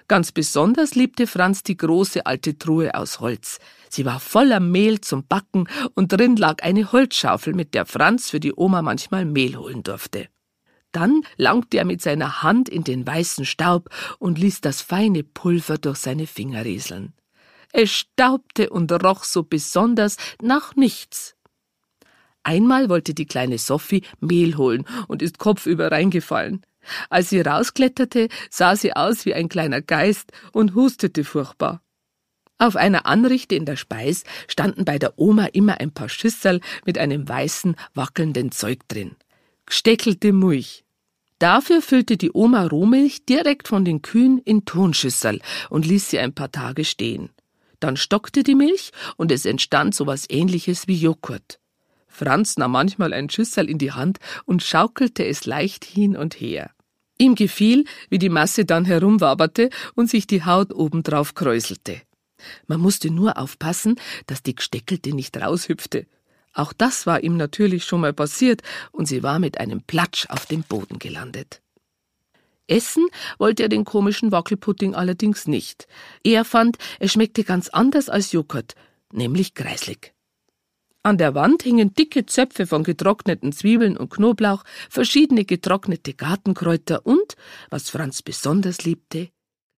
Ganz besonders liebte Franz die große alte Truhe aus Holz. Sie war voller Mehl zum Backen und drin lag eine Holzschaufel, mit der Franz für die Oma manchmal Mehl holen durfte. Dann langte er mit seiner Hand in den weißen Staub und ließ das feine Pulver durch seine Finger rieseln. Es staubte und roch so besonders nach nichts. Einmal wollte die kleine Sophie Mehl holen und ist kopfüber reingefallen. Als sie rauskletterte, sah sie aus wie ein kleiner Geist und hustete furchtbar. Auf einer Anrichte in der Speis standen bei der Oma immer ein paar Schüsserl mit einem weißen, wackelnden Zeug drin. Gsteckelte Milch. Dafür füllte die Oma Rohmilch direkt von den Kühen in Tonschüsserl und ließ sie ein paar Tage stehen. Dann stockte die Milch und es entstand so was Ähnliches wie Joghurt. Franz nahm manchmal ein Schüsserl in die Hand und schaukelte es leicht hin und her. Ihm gefiel, wie die Masse dann herumwaberte und sich die Haut obendrauf kräuselte. Man musste nur aufpassen, dass die Gsteckelte nicht raushüpfte. Auch das war ihm natürlich schon mal passiert und sie war mit einem Platsch auf dem Boden gelandet. Essen wollte er den komischen Wackelpudding allerdings nicht. Er fand, es schmeckte ganz anders als Joghurt, nämlich greislig. An der Wand hingen dicke Zöpfe von getrockneten Zwiebeln und Knoblauch, verschiedene getrocknete Gartenkräuter und, was Franz besonders liebte,